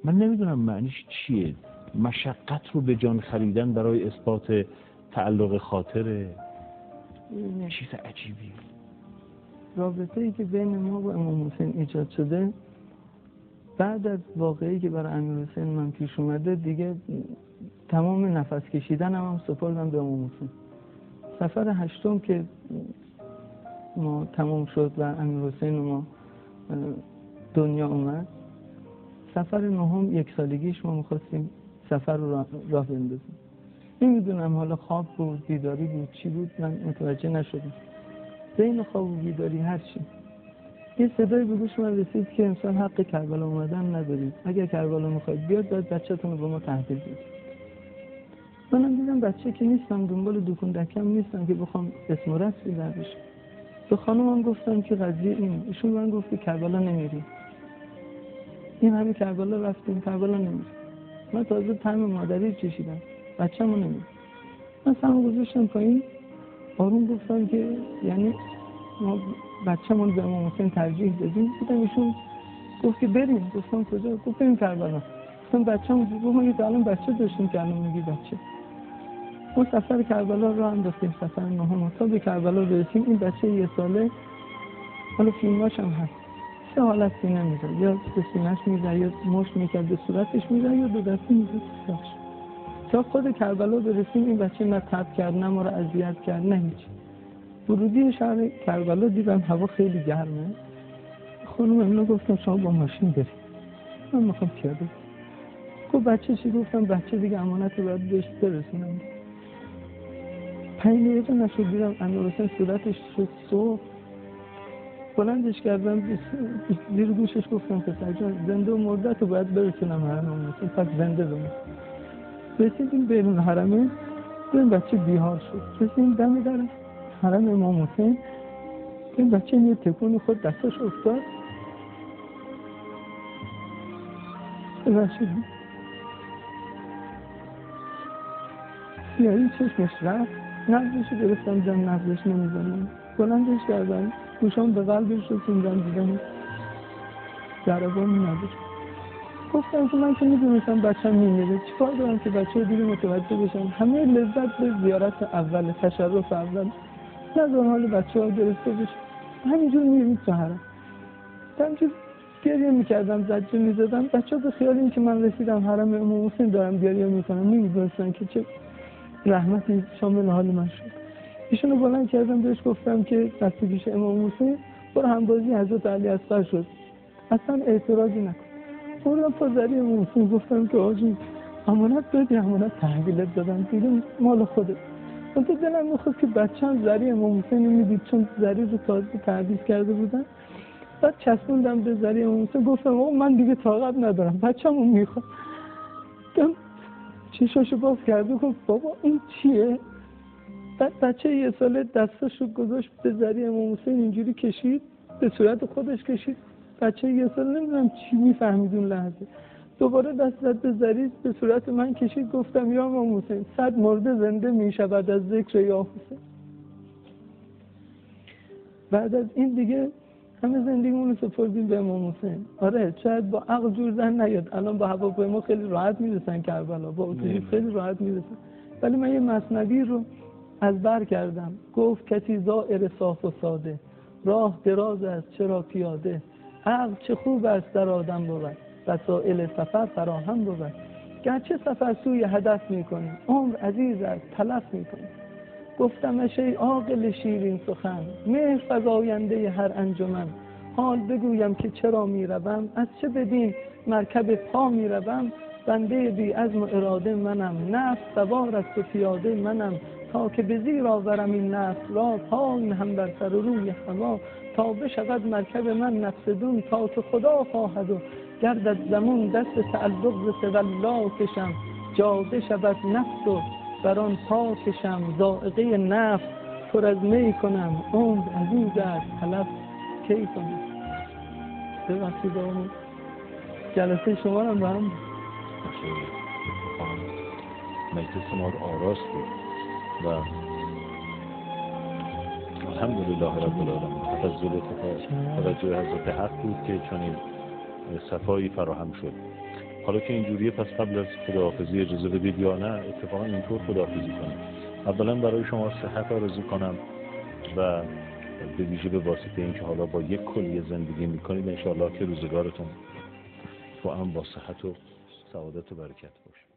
من نمیدونم معنیش چیه. مشقت رو به جان خریدن برای اثبات تعلق خاطره. چیز عجیبی. رابطه ای که بین ما و امام حسین ایجاد شده بعد از واقعی که برای امیر حسین من پیش اومده، دیگه تمام نفس کشیدن هم سپردم به امام حسین. سفر هشتم که ما تمام شد و امیر حسین ما دنیا اومد، سفر نهم 1 سالگیش ما می‌خواستیم سفر رو راه بندازیم. نمیدونم حالا خواب بود، بیداری بود، چی بود، من متوجه نشدم. بین خواب و بیداری هر چی، یه صدای به گوش من رسید که انسان حق کربلا اومدن ندارید. اگر کربلا میخواید بیاد، باید بچه‌تون رو به ما تحویل بدید. منم دیدم بچه که نیستم، دنبال دکون دکم نیستم که بخوام اسم و رسمی در بشم. به خانومم گفتم که قضیه این، ایشون من گفت که کربلا نمیریم. این همین کربلا رفتیم، کربلا نمیریم. من تازه طعم مادری چشیدم، بچه‌مو نمیریم. من سمو گذاشتم پایین، آروم گفتم که یعنی ما بچه‌مون به امام حسین ترجیح دادیم. بودم ایشون گفت که بریم. گفتم کجا؟ گفت بریم کربلا. گفتم بچه‌مون گفت ما که الان بچه داشتیم که الان میگی بچه. ما سفر کربلا رو انداختیم، سفر نهم تا به کربلا رسیدیم. این بچه 1 ساله، حالا فیلماش هم هست، 3 حالت سینه میزد، یا به سینه‌اش میزد، یا مشت میکرد به صورتش میزد، یا دو دستی میزد سرش. تا خود کربلا برسیم این بچه نه تب کرد، نه ما رو اذیت کرد، نه هیچ. ورودی شهر کربلا دیدم هوا خیلی گرمه. خانم امنا گفتم شما با ماشین برید، من میخوام پیاده. گفت بچه چی؟ گفتم بچه دیگه امانت رو باید بهش برسونم. 5 دقیقه نشد دیدم امیر حسین صورتش شد سرخ. بلندش کردم زیر گوشش گفتم پسر جان، زنده و مرده تو باید برسونم حرم حسین، پس زنده بمون. رسیدیم بیرون حرمه، این بچه بیحال شد. رسیدیم دم در حرم امام حسین، این بچه یه تکون خود دستش افتاد، رشید یعنی چشمش رفت. نبضش گرفتم دیدم نبضش نمیزنم. بلندش کردم گوشام به قلبش رسوندم دیدم ضربان نداره. گفتم که من که میدونستم بچه‌م میمیره، چیکار دارم که بچه دیگه متوجه بشن. همه لذت به زیارت اول، تشرف اول، نذار حال بچه‌ها گرفته بشه. همینجور میریم تو حرم. همینجور گریه میکردم، زجه میزدم. بچه‌ها به خیال این که من رسیدم حرم امام حسین دارم گریه میکنم، نمیدونستن که چه رحمتی شامل حال من شد. ایشونو بلند کردم بهش گفتم که دست پیش امام حسین برو همبازی حضرت علی اصغر شد، اصلا اعتراضی نکن. بردم پازری امام حسین گفتم که آجی امانت دادی، امانت تحویلت دادم دیگه مال خودت. من تو دلم میخواست که بچه‌م زری امام حسین میدید، چون زری رو تازه تعویض کرده بودن. بعد چسبوندم به زری امام حسین، گفتم آقا من دیگه طاقت ندارم، بچه‌مو میخوام. چشاشو باز کرده گفت بابا این چیه؟ بعد بچه 1 ساله دستاشو گذاشت به زری امام حسین اینجوری کشید، به صورت خودش کشید. بچه 1 ساله نمیدونم چی میفهمید اون لحظه. دوباره دست زد به زری، به صورت من کشید. گفتم یا امام حسین 100 مرده زنده میشود از ذکر یا حسین. بعد از این دیگه همه زندگیمون رو سپردیم به امام حسین. آره شاید با عقل جور در نیاد، الان با هواپیما خیلی راحت میرسن کربلا، با اتوبوس خیلی راحت میرسن، ولی من یه مثنوی رو از بر کردم. گفت کسی زائر صاف و ساده، راه دراز است چرا پیاده، عقل چه خوب است در آدم بود، وسایل سفر فراهم بود، گرچه سفر سوی هدف میکنیم، عمر عزیز است تلف میکنیم. گفتمش ای عاقل شیرین سخن، مهر فزاینده هر انجمن، حال بگویم که چرا میروم، از چه بدین مرکب پا میروم، بنده بی عزم و اراده منم، نفس سوار است و پیاده منم، تا که به زیر آورم این نفس را، پای هم بر سر و روی هوا، تا بشود مرکب من نفس دون، تا که خدا خواهد و گردد زمون، دست تعلق ز تولا کشم، جاده شود نفس و بر آن پا کشم، ذائقه نفس پر از می کنم، عمر عزیز است تلف کی کنم. ببخشید آقا جلسه شما رو برام مجلس ما رو آراست بود و الحمدلله رب العالمین تفضل توجه حضرت حق بود که چنین صفایی فراهم شد. حالا که اینجوریه پس قبل از خداحافظی اجازه بدید یا نه اتفاقا اینطور خداحافظی کنم. اولا برای شما صحت آرزو کنم و به ویژه به واسطه اینکه حالا با یک کلیه زندگی میکنید انشاءالله که روزگارتون با هم با صحت و سعادت و برکت باشه.